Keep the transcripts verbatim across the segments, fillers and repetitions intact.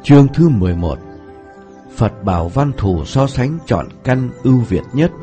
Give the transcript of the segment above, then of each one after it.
Chương thứ mười một. Phật bảo văn thù so sánh chọn căn ưu việt nhất.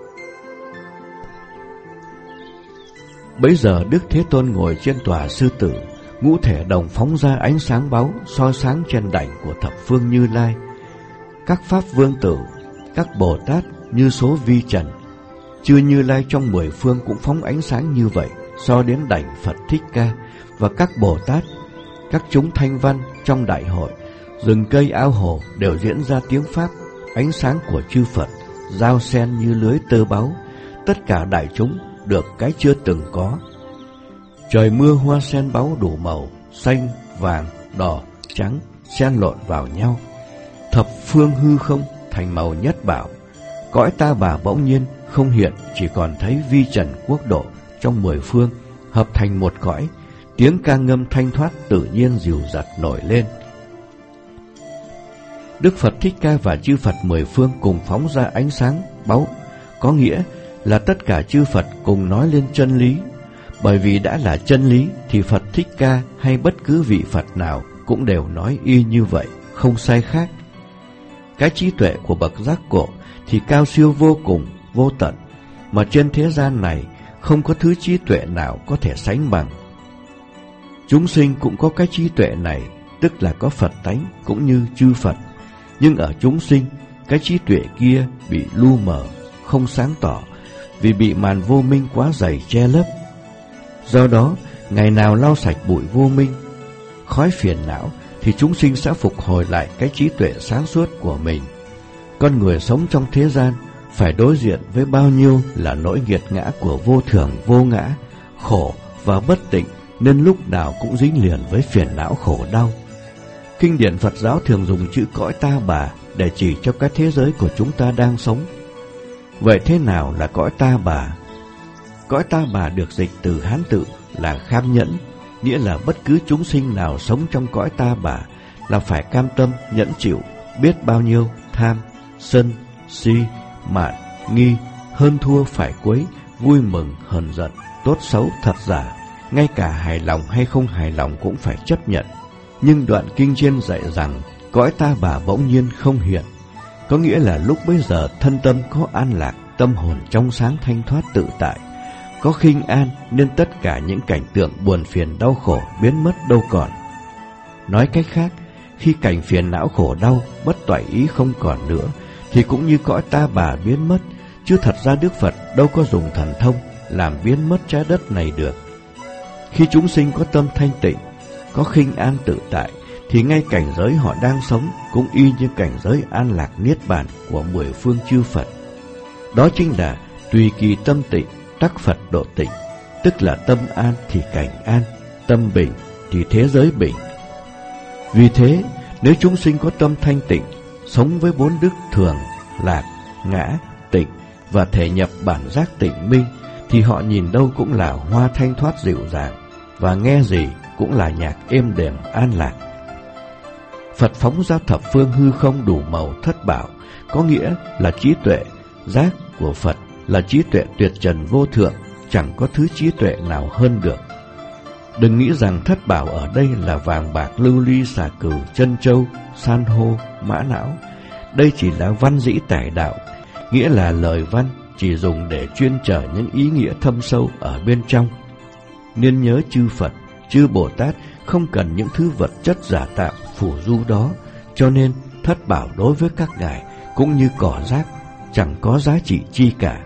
Bấy giờ Đức Thế Tôn ngồi trên tòa sư tử, ngũ thể đồng phóng ra ánh sáng báu soi sáng trên đảnh của thập phương Như Lai. Các pháp vương tử, các Bồ Tát như số vi trần, chư Như Lai trong mười phương cũng phóng ánh sáng như vậy so đến đảnh Phật Thích Ca. Và các Bồ Tát, các chúng thanh văn trong đại hội, rừng cây ao hồ đều diễn ra tiếng pháp, ánh sáng của chư Phật giao xen như lưới tơ báu, tất cả đại chúng được cái chưa từng có. Trời mưa hoa sen báu đủ màu, xanh, vàng, đỏ, trắng xen lộn vào nhau, thập phương hư không thành màu nhất bảo. Cõi ta bà bỗng nhiên không hiện, chỉ còn thấy vi trần quốc độ trong mười phương hợp thành một cõi, tiếng ca ngâm thanh thoát tự nhiên dìu dặt nổi lên. Đức Phật Thích Ca và chư Phật mười phương cùng phóng ra ánh sáng báu, có nghĩa là tất cả chư Phật cùng nói lên chân lý. Bởi vì đã là chân lý thì Phật Thích Ca hay bất cứ vị Phật nào cũng đều nói y như vậy, không sai khác. Cái trí tuệ của bậc giác ngộ thì cao siêu vô cùng, vô tận, mà trên thế gian này không có thứ trí tuệ nào có thể sánh bằng. Chúng sinh cũng có cái trí tuệ này, tức là có Phật tánh cũng như chư Phật. Nhưng ở chúng sinh, cái trí tuệ kia bị lu mờ, không sáng tỏ, vì bị màn vô minh quá dày che lấp. Do đó, ngày nào lau sạch bụi vô minh, khói phiền não, thì chúng sinh sẽ phục hồi lại cái trí tuệ sáng suốt của mình. Con người sống trong thế gian phải đối diện với bao nhiêu là nỗi nghiệt ngã của vô thường vô ngã, khổ và bất tịnh, nên lúc nào cũng dính liền với phiền não khổ đau. Kinh điển Phật giáo thường dùng chữ cõi ta bà để chỉ cho cái thế giới của chúng ta đang sống. Vậy thế nào là cõi ta bà? Cõi ta bà được dịch từ Hán tự là kham nhẫn, nghĩa là bất cứ chúng sinh nào sống trong cõi ta bà là phải cam tâm nhẫn chịu biết bao nhiêu tham, sân, si, mạn, nghi, hơn thua phải quấy, vui mừng, hờn giận, tốt xấu, thật giả, ngay cả hài lòng hay không hài lòng cũng phải chấp nhận. Nhưng đoạn kinh trên dạy rằng cõi ta bà bỗng nhiên không hiện, có nghĩa là lúc bấy giờ thân tâm có an lạc, tâm hồn trong sáng thanh thoát tự tại, có khinh an, nên tất cả những cảnh tượng buồn phiền đau khổ biến mất đâu còn. Nói cách khác, khi cảnh phiền não khổ đau bất toại ý không còn nữa, thì cũng như cõi ta bà biến mất, chứ thật ra Đức Phật đâu có dùng thần thông làm biến mất trái đất này được. Khi chúng sinh có tâm thanh tịnh, có khinh an tự tại, thì ngay cảnh giới họ đang sống cũng y như cảnh giới an lạc niết bàn của mười phương chư Phật. Đó chính là tùy kỳ tâm tịnh, đắc Phật độ tịnh, tức là tâm an thì cảnh an, tâm bình thì thế giới bình. Vì thế, nếu chúng sinh có tâm thanh tịnh, sống với bốn đức thường, lạc, ngã, tịnh và thể nhập bản giác tịnh minh, thì họ nhìn đâu cũng là hoa thanh thoát dịu dàng, và nghe gì cũng là nhạc êm đềm an lạc. Phật phóng ra thập phương hư không đủ màu thất bảo, có nghĩa là trí tuệ, giác của Phật là trí tuệ tuyệt trần vô thượng, chẳng có thứ trí tuệ nào hơn được. Đừng nghĩ rằng thất bảo ở đây là vàng bạc lưu ly xà cừ chân châu san hô mã não. Đây chỉ là văn dĩ tải đạo, nghĩa là lời văn chỉ dùng để chuyên chở những ý nghĩa thâm sâu ở bên trong. Nên nhớ chư Phật, chư Bồ Tát không cần những thứ vật chất giả tạm phủ du đó, cho nên thất bảo đối với các ngài cũng như cỏ rác, chẳng có giá trị chi cả.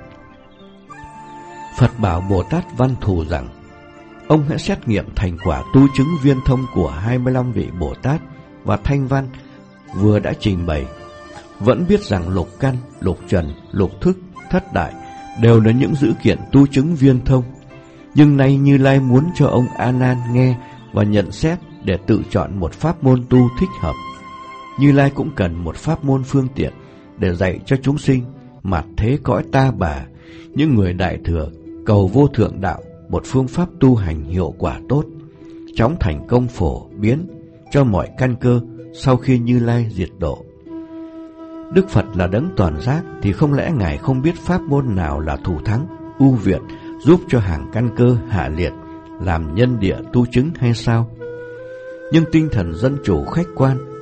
Phật bảo Bồ Tát Văn Thù rằng, ông hãy xét nghiệm thành quả tu chứng viên thông của hai mươi lăm vị Bồ Tát và Thanh Văn vừa đã trình bày. Vẫn biết rằng lục căn, lục trần, lục thức, thất đại đều là những dữ kiện tu chứng viên thông. Nhưng nay Như Lai muốn cho ông A Nan nghe và nhận xét để tự chọn một pháp môn tu thích hợp. Như Lai cũng cần một pháp môn phương tiện để dạy cho chúng sinh mạt thế cõi ta bà, những người đại thừa cầu vô thượng đạo, một phương pháp tu hành hiệu quả tốt, chóng thành công phổ biến cho mọi căn cơ sau khi Như Lai diệt độ. Đức Phật là đấng toàn giác, thì không lẽ ngài không biết pháp môn nào là thủ thắng, ưu việt, giúp cho hàng căn cơ hạ liệt làm nhân địa tu chứng hay sao? Nhưng tinh thần dân chủ khách quan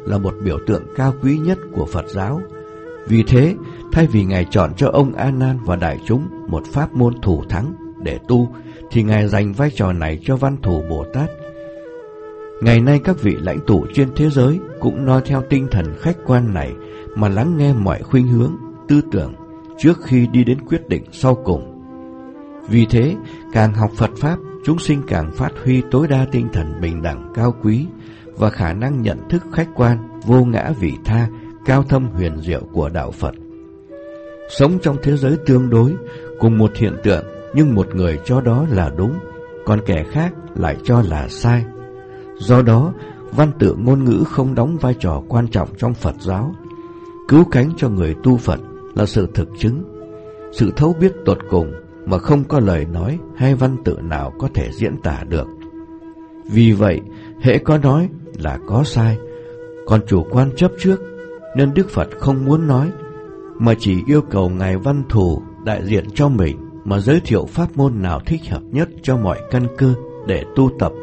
là một biểu tượng cao quý nhất của Phật giáo. Vì thế, thay vì Ngài chọn cho ông A Nan và đại chúng một pháp môn thủ thắng để tu, thì Ngài dành vai trò này cho Văn Thù Bồ Tát. Ngày nay các vị lãnh tụ trên thế giới cũng noi theo tinh thần khách quan này mà lắng nghe mọi khuynh hướng, tư tưởng trước khi đi đến quyết định sau cùng. Vì thế, càng học Phật Pháp, chúng sinh càng phát huy tối đa tinh thần bình đẳng cao quý và khả năng nhận thức khách quan, vô ngã vị tha, cao thâm huyền diệu của đạo Phật. Sống trong thế giới tương đối, cùng một hiện tượng, nhưng một người cho đó là đúng, còn kẻ khác lại cho là sai. Do đó, văn tự ngôn ngữ không đóng vai trò quan trọng trong Phật giáo. Cứu cánh cho người tu Phật là sự thực chứng, sự thấu biết tột cùng mà không có lời nói hay văn tự nào có thể diễn tả được. Vì vậy, hễ có nói là có sai, còn chủ quan chấp trước, nên Đức Phật không muốn nói, mà chỉ yêu cầu Ngài Văn Thù đại diện cho mình mà giới thiệu pháp môn nào thích hợp nhất cho mọi căn cơ để tu tập.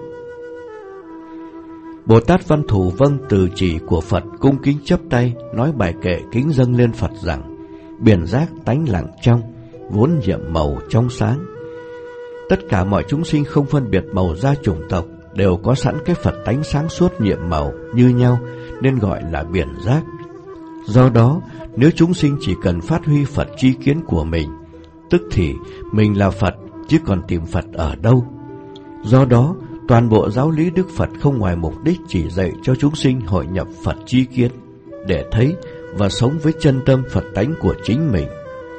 Bồ Tát Văn Thù vâng từ chỉ của Phật, cung kính chắp tay, nói bài kệ kính dâng lên Phật rằng: biển giác tánh lặng trong, vốn nhiệm màu trong sáng. Tất cả mọi chúng sinh không phân biệt màu da chủng tộc, đều có sẵn cái Phật tánh sáng suốt nhiệm màu như nhau, nên gọi là biển giác. Do đó, nếu chúng sinh chỉ cần phát huy Phật tri kiến của mình, tức thì mình là Phật, chứ còn tìm Phật ở đâu. Do đó, toàn bộ giáo lý Đức Phật không ngoài mục đích chỉ dạy cho chúng sinh hội nhập Phật tri kiến, để thấy và sống với chân tâm Phật tánh của chính mình.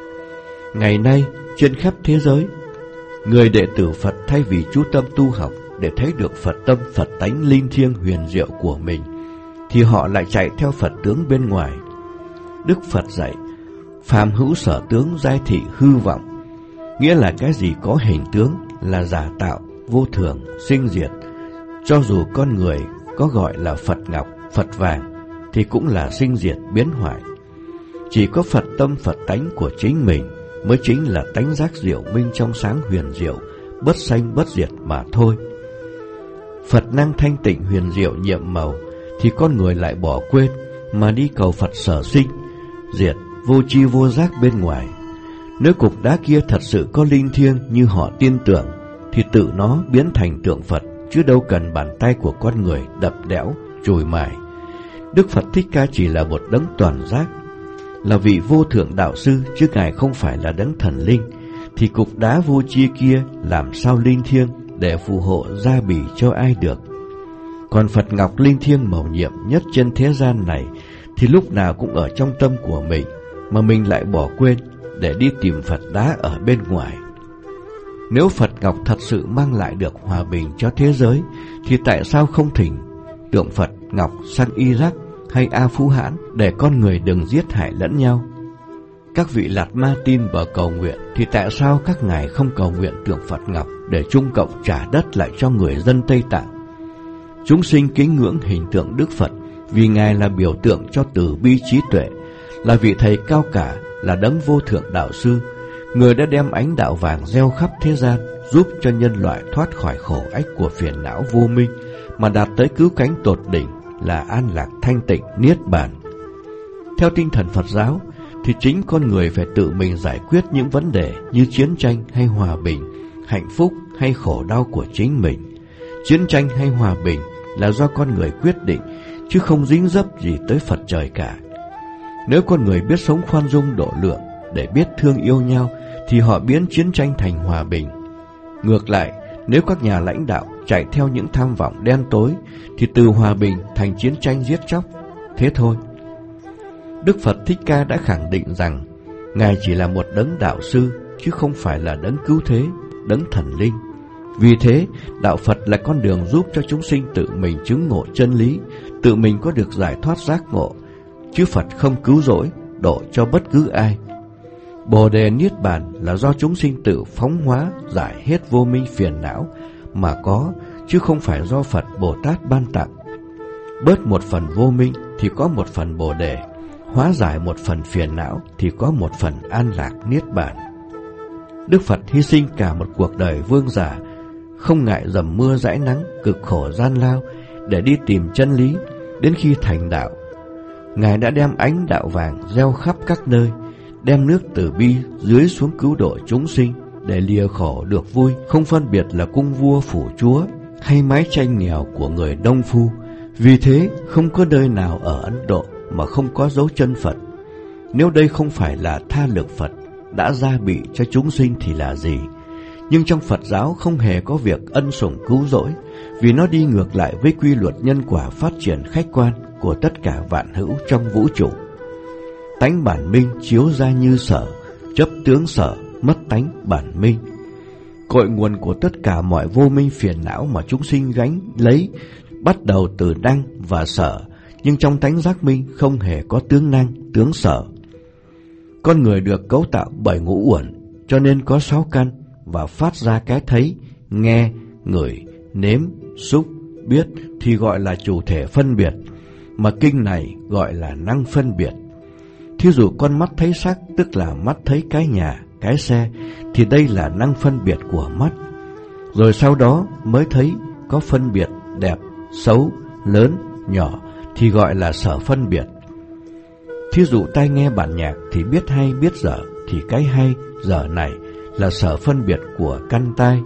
Ngày nay, trên khắp thế giới, người đệ tử Phật thay vì chú tâm tu học để thấy được Phật tâm Phật tánh linh thiêng huyền diệu của mình, thì họ lại chạy theo Phật tướng bên ngoài. Đức Phật dạy: phàm hữu sở tướng giai thị hư vọng, nghĩa là cái gì có hình tướng là giả tạo, vô thường, sinh diệt. Cho dù con người có gọi là Phật ngọc, Phật vàng, thì cũng là sinh diệt biến hoại. Chỉ có Phật tâm Phật tánh của chính mình mới chính là tánh giác diệu minh trong sáng huyền diệu, bất sanh bất diệt mà thôi. Phật năng thanh tịnh huyền diệu nhiệm màu, thì con người lại bỏ quên mà đi cầu Phật sở sinh, diệt, vô tri vô giác bên ngoài. Nếu cục đá kia thật sự có linh thiêng như họ tin tưởng, thì tự nó biến thành tượng Phật, chứ đâu cần bàn tay của con người đập đẽo, chùi mài. Đức Phật Thích Ca chỉ là một đấng toàn giác, là vị vô thượng đạo sư, chứ Ngài không phải là đấng thần linh. Thì cục đá vô tri kia làm sao linh thiêng để phù hộ gia bì cho ai được. Còn Phật ngọc linh thiêng màu nhiệm nhất trên thế gian này thì lúc nào cũng ở trong tâm của mình, mà mình lại bỏ quên để đi tìm Phật đá ở bên ngoài. Nếu Phật ngọc thật sự mang lại được hòa bình cho thế giới, thì tại sao không thỉnh tượng Phật ngọc sang Iraq hay A Phú Hãn để con người đừng giết hại lẫn nhau? Các vị Lạt Ma tin vào cầu nguyện, thì tại sao các ngài không cầu nguyện tượng Phật ngọc để Trung Cộng trả đất lại cho người dân Tây Tạng? Chúng sinh kính ngưỡng hình tượng Đức Phật vì Ngài là biểu tượng cho từ bi trí tuệ, là vị thầy cao cả, là đấng vô thượng đạo sư, người đã đem ánh đạo vàng gieo khắp thế gian, giúp cho nhân loại thoát khỏi khổ ách của phiền não vô minh, mà đạt tới cứu cánh tột đỉnh là an lạc thanh tịnh niết bàn. Theo tinh thần Phật giáo, thì chính con người phải tự mình giải quyết những vấn đề như chiến tranh hay hòa bình, hạnh phúc hay khổ đau của chính mình. Chiến tranh hay hòa bình là do con người quyết định, chứ không dính dấp gì tới Phật trời cả. Nếu con người biết sống khoan dung độ lượng, để biết thương yêu nhau, thì họ biến chiến tranh thành hòa bình. Ngược lại, nếu các nhà lãnh đạo chạy theo những tham vọng đen tối, thì từ hòa bình thành chiến tranh giết chóc. Thế thôi. Đức Phật Thích Ca đã khẳng định rằng Ngài chỉ là một đấng đạo sư, chứ không phải là đấng cứu thế, đấng thần linh. Vì thế, đạo Phật là con đường giúp cho chúng sinh tự mình chứng ngộ chân lý, tự mình có được giải thoát giác ngộ, chứ Phật không cứu rỗi, độ cho bất cứ ai. Bồ đề niết bàn là do chúng sinh tự phóng hóa, giải hết vô minh phiền não mà có, chứ không phải do Phật Bồ Tát ban tặng. Bớt một phần vô minh thì có một phần bồ đề, hóa giải một phần phiền não thì có một phần an lạc niết bàn. Đức Phật hy sinh cả một cuộc đời vương giả, không ngại dầm mưa dãi nắng, cực khổ gian lao để đi tìm chân lý, Đến khi thành đạo, Ngài đã đem ánh đạo vàng gieo khắp các nơi, đem nước từ bi dưới xuống cứu độ chúng sinh, để lìa khổ được vui, không phân biệt là cung vua phủ chúa hay mái tranh nghèo của người nông phu. Vì thế không có nơi nào ở Ấn Độ mà không có dấu chân Phật. Nếu đây không phải là tha lực Phật đã gia bị cho chúng sinh thì là gì? Nhưng trong Phật giáo không hề có việc ân sủng cứu rỗi, vì nó đi ngược lại với quy luật nhân quả phát triển khách quan của tất cả vạn hữu trong vũ trụ. Tánh bản minh chiếu ra như sở, chấp tướng sở, mất tánh bản minh. Cội nguồn của tất cả mọi vô minh phiền não mà chúng sinh gánh lấy bắt đầu từ năng và sở, nhưng trong tánh giác minh không hề có tướng năng, tướng sở. Con người được cấu tạo bởi ngũ uẩn, cho nên có sáu căn và phát ra cái thấy, nghe, ngửi, nếm, xúc, biết thì gọi là chủ thể phân biệt, mà kinh này gọi là năng phân biệt. Thí dụ con mắt thấy sắc, tức là mắt thấy cái nhà, cái xe, thì đây là năng phân biệt của mắt. Rồi sau đó mới thấy có phân biệt đẹp, xấu, lớn, nhỏ thì gọi là sở phân biệt. Thí dụ tai nghe bản nhạc thì biết hay biết dở, thì cái hay, dở này là sở phân biệt của căn tai.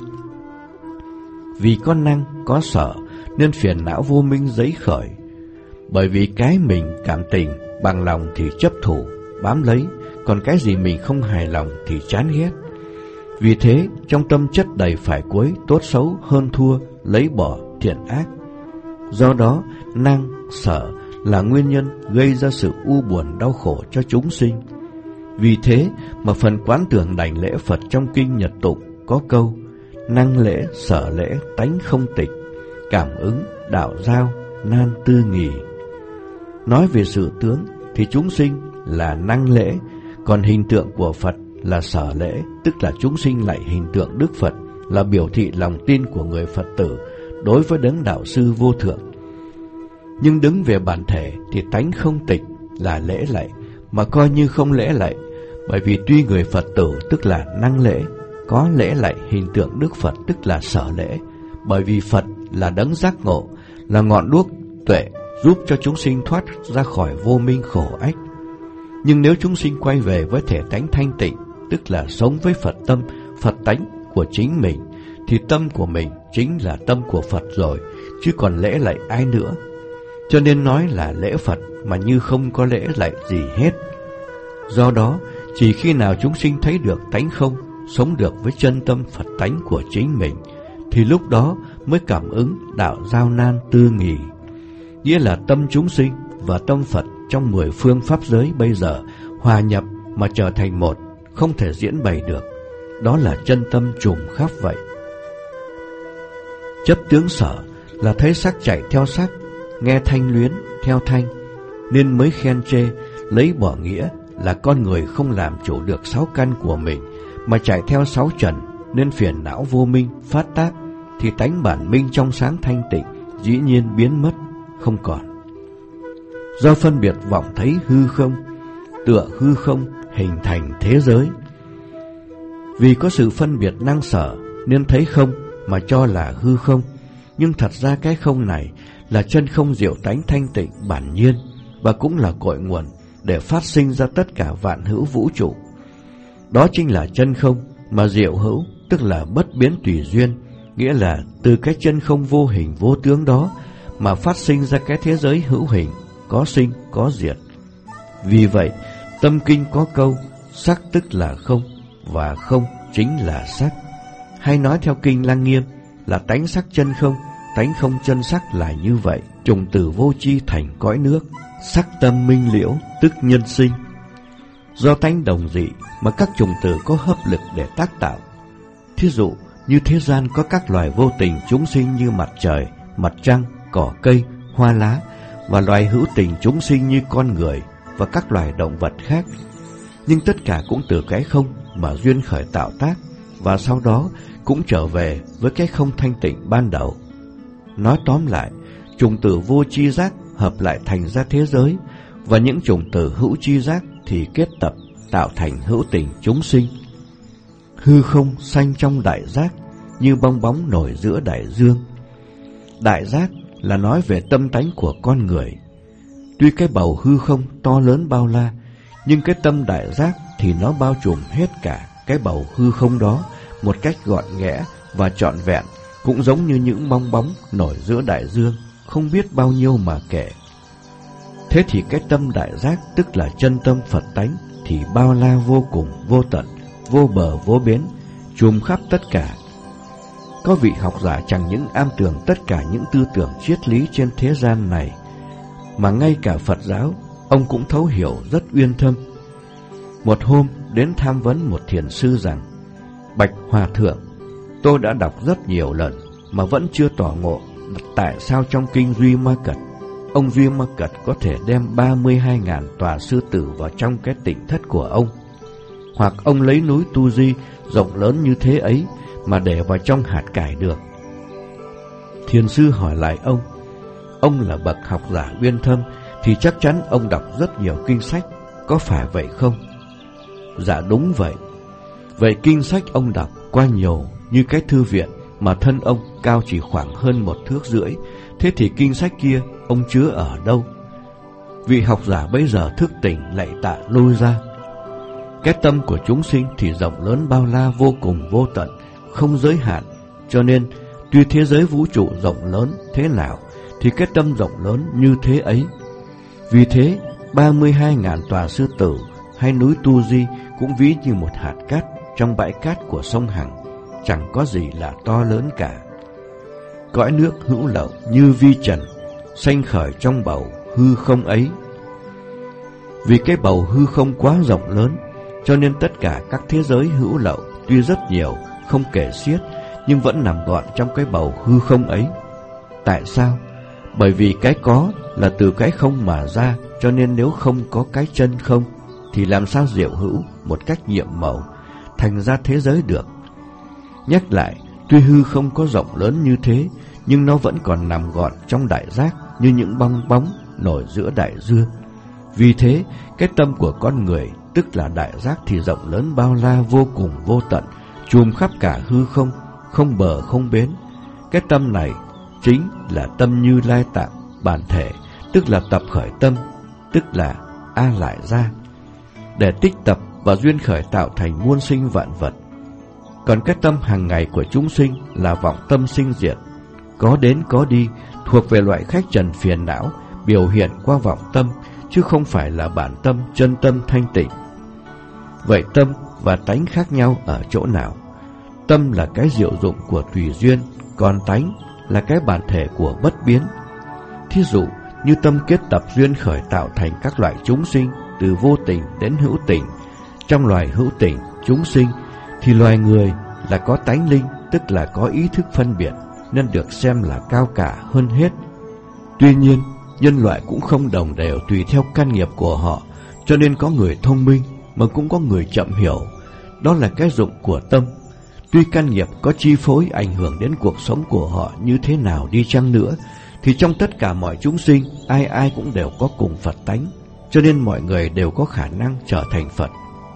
Vì có năng, có sở nên phiền não vô minh dấy khởi. Bởi vì cái mình cảm tình bằng lòng thì chấp thủ, bám lấy, còn cái gì mình không hài lòng thì chán ghét. Vì thế trong tâm chất đầy phải cuối, tốt xấu, hơn thua, lấy bỏ, thiện ác. Do đó năng, sở là nguyên nhân gây ra sự u buồn đau khổ cho chúng sinh. Vì thế mà phần quán tưởng đảnh lễ Phật trong kinh Nhật Tụng có câu: năng lễ, sở lễ, tánh không tịch, cảm ứng, đạo giao, nan tư nghì. Nói về sự tướng thì chúng sinh là năng lễ, còn hình tượng của Phật là sở lễ, tức là chúng sinh lại hình tượng Đức Phật, là biểu thị lòng tin của người Phật tử đối với đấng đạo sư vô thượng. Nhưng đứng về bản thể thì tánh không tịch là lễ lạy, mà coi như không lễ lạy, bởi vì tuy người Phật tử tức là năng lễ, có lễ lạy hình tượng Đức Phật tức là sở lễ, bởi vì Phật là đấng giác ngộ, là ngọn đuốc tuệ giúp cho chúng sinh thoát ra khỏi vô minh khổ ách. Nhưng nếu chúng sinh quay về với thể tánh thanh tịnh, tức là sống với Phật tâm, Phật tánh của chính mình, thì tâm của mình chính là tâm của Phật rồi, chứ còn lễ lạy ai nữa. Cho nên nói là lễ Phật mà như không có lễ lạy gì hết. Do đó, chỉ khi nào chúng sinh thấy được tánh không, sống được với chân tâm Phật tánh của chính mình, thì lúc đó mới cảm ứng đạo giao nan tư nghì. Nghĩa là tâm chúng sinh và tâm Phật trong mười phương pháp giới bây giờ hòa nhập mà trở thành một, không thể diễn bày được. Đó là chân tâm trùng khắp vậy. Chấp tướng sở là thấy sắc chạy theo sắc, nghe thanh luyến theo thanh, nên mới khen chê, lấy bỏ nghĩa là con người không làm chủ được sáu căn của mình, mà chạy theo sáu trần, nên phiền não vô minh phát tác, thì tánh bản minh trong sáng thanh tịnh dĩ nhiên biến mất, không còn. Do phân biệt vọng thấy hư không, tựa hư không hình thành thế giới. Vì có sự phân biệt năng sở nên thấy không mà cho là hư không, nhưng thật ra cái không này là chân không diệu tánh thanh tịnh bản nhiên, và cũng là cội nguồn để phát sinh ra tất cả vạn hữu vũ trụ. Đó chính là chân không mà diệu hữu, tức là bất biến tùy duyên, nghĩa là từ cái chân không vô hình vô tướng đó mà phát sinh ra cái thế giới hữu hình, có sinh có diệt. Vì vậy tâm kinh có câu sắc tức là không, và không chính là sắc. Hay nói theo kinh Lăng Nghiêm là tánh sắc chân không, tánh không chân sắc là như vậy. Trùng tử vô chi thành cõi nước, sắc tâm minh liễu tức nhân sinh. Do tánh đồng dị mà các trùng tử có hấp lực để tác tạo. Thí dụ như thế gian có các loài vô tình chúng sinh như mặt trời, mặt trăng, cỏ cây, hoa lá, và loài hữu tình chúng sinh như con người và các loài động vật khác. Nhưng tất cả cũng từ cái không mà duyên khởi tạo tác, và sau đó cũng trở về với cái không thanh tịnh ban đầu. Nói tóm lại, trùng tử vô tri giác hợp lại thành ra thế giới, và những trùng tử hữu tri giác thì kết tập tạo thành hữu tình chúng sinh. Hư không sanh trong đại giác, như bong bóng nổi giữa đại dương. Đại giác là nói về tâm tánh của con người, Tuy cái bầu hư không to lớn bao la, nhưng cái tâm đại giác thì nó bao trùm hết cả cái bầu hư không đó một cách gọn ghẽ và trọn vẹn, cũng giống như những bong bóng nổi giữa đại dương, không biết bao nhiêu mà kể. Thế thì cái tâm đại giác, tức là chân tâm Phật tánh, thì bao la vô cùng, vô tận, vô bờ vô bến, trùm khắp tất cả. Có vị học giả chẳng những am tường tất cả những tư tưởng triết lý trên thế gian này, mà ngay cả Phật giáo ông cũng thấu hiểu rất uyên thâm. Một hôm đến tham vấn một thiền sư rằng: Bạch Hòa Thượng, tôi đã đọc rất nhiều lần mà vẫn chưa tỏ ngộ tại sao trong kinh Duy Ma Cật, ông Duy Ma Cật có thể đem ba mươi hai ngàn tòa sư tử vào trong cái tịnh thất của ông, hoặc ông lấy núi Tu Di rộng lớn như thế ấy mà để vào trong hạt cải được. Thiền sư hỏi lại ông: Ông là bậc học giả uyên thâm thì chắc chắn ông đọc rất nhiều kinh sách, có phải vậy không? Dạ đúng vậy. Vậy kinh sách ông đọc qua nhiều như cái thư viện mà thân ông cao chỉ khoảng hơn một thước rưỡi, thế thì kinh sách kia ông chứa ở đâu? Vị học giả bấy giờ thức tỉnh lạy tạ lui ra. Cái tâm của chúng sinh thì rộng lớn bao la vô cùng vô tận, không giới hạn, cho nên tuy thế giới vũ trụ rộng lớn thế nào thì cái tâm rộng lớn như thế ấy. Vì thế ba mươi hai ngàn tòa sư tử hay núi Tu Di cũng ví như một hạt cát trong bãi cát của sông Hằng, chẳng có gì là to lớn cả. Cõi nước hữu lậu như vi trần, sanh khởi trong bầu hư không ấy. Vì cái bầu hư không quá rộng lớn, cho nên tất cả các thế giới hữu lậu tuy rất nhiều, không kể xiết, nhưng vẫn nằm gọn trong cái bầu hư không ấy. Tại sao? Bởi vì cái có là từ cái không mà ra, cho nên nếu không có cái chân không thì làm sao diệu hữu một cách nhiệm màu thành ra thế giới được. Nhắc lại, tuy hư không có rộng lớn như thế, nhưng nó vẫn còn nằm gọn trong đại giác như những bong bóng nổi giữa đại dương. Vì thế, cái tâm của con người, tức là đại giác, thì rộng lớn bao la vô cùng vô tận, trùm khắp cả hư không, không bờ không bến. Cái tâm này chính là tâm Như Lai Tạng bản thể, tức là tập khởi tâm, tức là A Lại Gia, để tích tập và duyên khởi tạo thành muôn sinh vạn vật. Còn cái tâm hàng ngày của chúng sinh là vọng tâm sinh diệt, có đến có đi, thuộc về loại khách trần phiền não, biểu hiện qua vọng tâm, chứ không phải là bản tâm chân tâm thanh tịnh. Vậy tâm và tánh khác nhau ở chỗ nào? Tâm là cái diệu dụng của tùy duyên, còn tánh là cái bản thể của bất biến. Thí dụ như tâm kết tập duyên khởi tạo thành các loại chúng sinh, từ vô tình đến hữu tình. Trong loài hữu tình chúng sinh thì loài người là có tánh linh, tức là có ý thức phân biệt, nên được xem là cao cả hơn hết. Tuy nhiên, nhân loại cũng không đồng đều tùy theo căn nghiệp của họ, cho nên có người thông minh mà cũng có người chậm hiểu. Đó là cái dụng của tâm. Tuy căn nghiệp có chi phối ảnh hưởng đến cuộc sống của họ như thế nào đi chăng nữa, thì trong tất cả mọi chúng sinh, ai ai cũng đều có cùng Phật tánh, cho nên mọi người đều có khả năng trở thành Phật.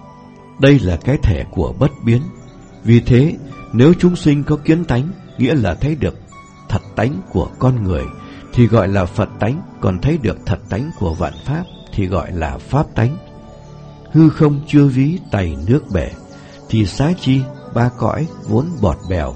Đây là cái thể của bất biến. Vì thế, nếu chúng sinh có kiến tánh, nghĩa là thấy được thật tánh của con người, thì gọi là Phật tánh, còn thấy được thật tánh của vạn pháp thì gọi là Pháp tánh. Hư không chưa ví tày nước bể, thì xá chi ba cõi vốn bọt bèo.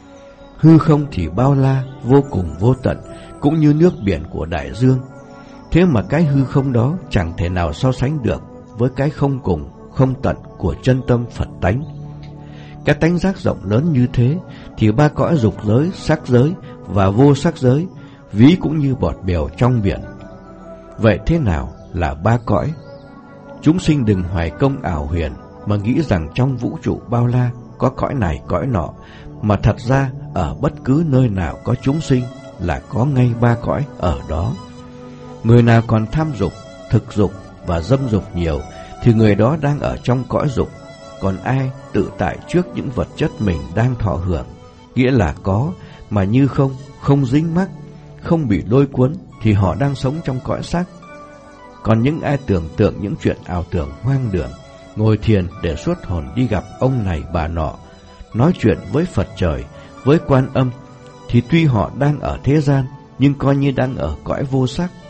Hư không thì bao la, vô cùng vô tận, cũng như nước biển của đại dương. Thế mà cái hư không đó chẳng thể nào so sánh được với cái không cùng, không tận của chân tâm Phật tánh. Cái tánh giác rộng lớn như thế thì ba cõi dục giới, sắc giới và vô sắc giới ví cũng như bọt bèo trong biển. Vậy thế nào là ba cõi? Chúng sinh đừng hoài công ảo huyền mà nghĩ rằng trong vũ trụ bao la có cõi này cõi nọ, mà thật ra ở bất cứ nơi nào có chúng sinh là có ngay ba cõi ở đó. Người nào còn tham dục, thực dục và dâm dục nhiều thì người đó đang ở trong cõi dục. Còn ai tự tại trước những vật chất mình đang thọ hưởng, nghĩa là có mà như không, không dính mắc, không bị lôi cuốn, thì họ đang sống trong cõi sắc. Còn những ai tưởng tượng những chuyện ảo tưởng hoang đường, ngồi thiền để xuất hồn đi gặp ông này bà nọ, nói chuyện với Phật trời, với Quan Âm, thì tuy họ đang ở thế gian nhưng coi như đang ở cõi vô sắc.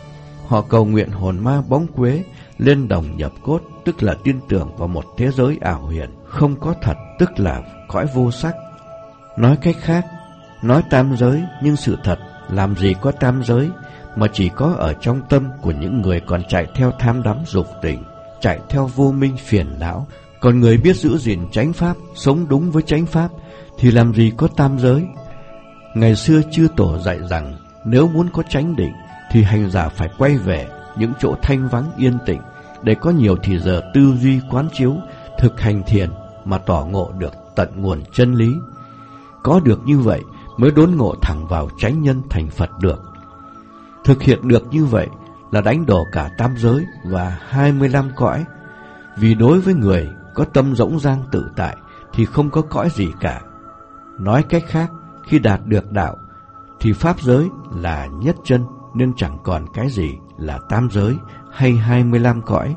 họ cầu nguyện hồn ma bóng quế lên đồng nhập cốt, tức là tin tưởng vào một thế giới ảo hiện, không có thật, tức là cõi vô sắc. Nói cách khác, nói tam giới, nhưng sự thật làm gì có tam giới, mà chỉ có ở trong tâm của những người còn chạy theo tham đắm dục tình, chạy theo vô minh phiền não. Còn người biết giữ gìn chánh pháp, sống đúng với chánh pháp, thì làm gì có tam giới. Ngày xưa chư tổ dạy rằng, nếu muốn có chánh định, thì hành giả phải quay về những chỗ thanh vắng yên tĩnh, để có nhiều thì giờ tư duy quán chiếu, thực hành thiền mà tỏ ngộ được tận nguồn chân lý. Có được như vậy mới đốn ngộ thẳng vào chánh nhân thành Phật được. Thực hiện được như vậy là đánh đổ cả tam giới và hai mươi lăm cõi. Vì đối với người có tâm rỗng rang tự tại thì không có cõi gì cả. Nói cách khác, khi đạt được đạo thì pháp giới là nhất chân, nên chẳng còn cái gì là tam giới hay hai mươi lăm cõi.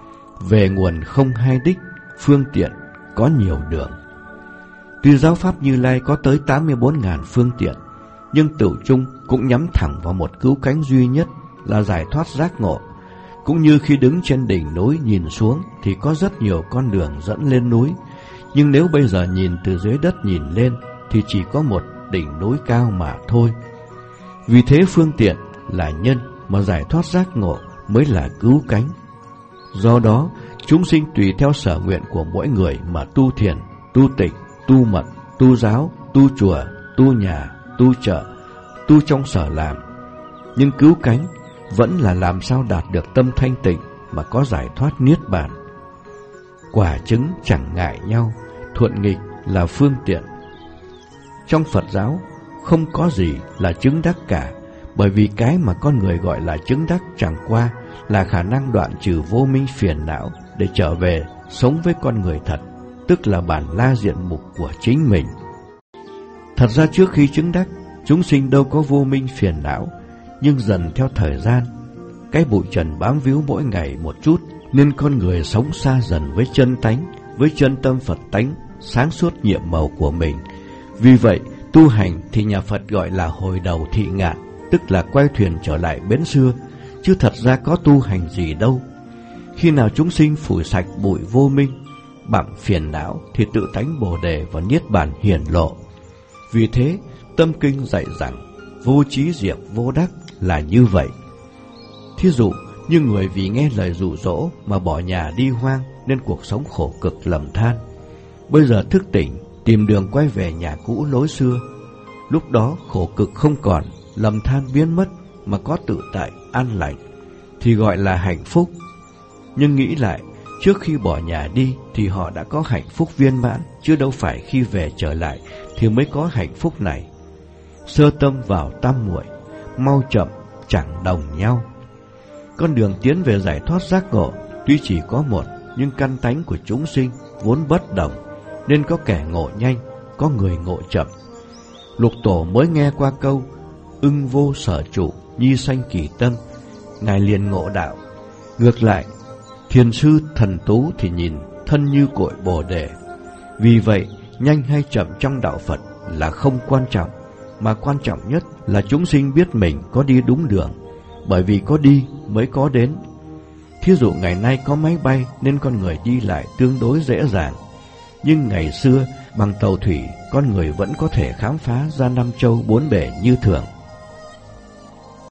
Về nguồn không hai đích, phương tiện có nhiều đường. Tuy giáo pháp Như Lai có tới tám mươi bốn nghìn phương tiện, nhưng tửu chung cũng nhắm thẳng vào một cứu cánh duy nhất là giải thoát giác ngộ. Cũng như khi đứng trên đỉnh núi nhìn xuống thì có rất nhiều con đường dẫn lên núi, nhưng nếu bây giờ nhìn từ dưới đất nhìn lên thì chỉ có một đỉnh núi cao mà thôi. Vì thế phương tiện là nhân, mà giải thoát giác ngộ mới là cứu cánh. Do đó, chúng sinh tùy theo sở nguyện của mỗi người mà tu thiền, tu tịnh, tu mật, tu giáo, tu chùa, tu nhà, tu chợ, tu trong sở làm. Nhưng cứu cánh vẫn là làm sao đạt được tâm thanh tịnh mà có giải thoát niết bàn. Quả chứng chẳng ngại nhau, thuận nghịch là phương tiện. Trong Phật giáo không có gì là chứng đắc cả, bởi vì cái mà con người gọi là chứng đắc chẳng qua là khả năng đoạn trừ vô minh phiền não để trở về sống với con người thật, tức là bản la diện mục của chính mình. Thật ra trước khi chứng đắc, chúng sinh đâu có vô minh phiền não, nhưng dần theo thời gian, cái bụi trần bám víu mỗi ngày một chút, nên con người sống xa dần với chân tánh, với chân tâm Phật tánh, sáng suốt nhiệm màu của mình. Vì vậy, tu hành thì nhà Phật gọi là hồi đầu thị ngạn, tức là quay thuyền trở lại bến xưa, chứ thật ra có tu hành gì đâu. Khi nào chúng sinh phủi sạch bụi vô minh, bằng phiền não, thì tự tánh Bồ Đề và Niết Bàn hiển lộ. Vì thế, Tâm Kinh dạy rằng, vô trí diệt vô đắc là như vậy. Thí dụ, như người vì nghe lời dụ dỗ mà bỏ nhà đi hoang, nên cuộc sống khổ cực lầm than. Bây giờ thức tỉnh, tìm đường quay về nhà cũ lối xưa. Lúc đó khổ cực không còn, lầm than biến mất, mà có tự tại, an lành, thì gọi là hạnh phúc. Nhưng nghĩ lại, trước khi bỏ nhà đi thì họ đã có hạnh phúc viên mãn, chứ đâu phải khi về trở lại thì mới có hạnh phúc này. Sơ tâm vào tam muội, mau chậm chẳng đồng nhau. Con đường tiến về giải thoát giác ngộ tuy chỉ có một, nhưng căn tánh của chúng sinh vốn bất đồng, nên có kẻ ngộ nhanh, có người ngộ chậm. Lục Tổ mới nghe qua câu ưng vô sở trụ, nhi sanh kỳ tâm, ngài liền ngộ đạo. Ngược lại, thiền sư Thần Tú thì nhìn thân như cội Bồ Đề. Vì vậy, nhanh hay chậm trong đạo Phật là không quan trọng, mà quan trọng nhất là chúng sinh biết mình có đi đúng đường, bởi vì có đi mới có đến. Thí dụ ngày nay có máy bay nên con người đi lại tương đối dễ dàng, nhưng ngày xưa bằng tàu thủy con người vẫn có thể khám phá ra năm châu bốn bể như thường.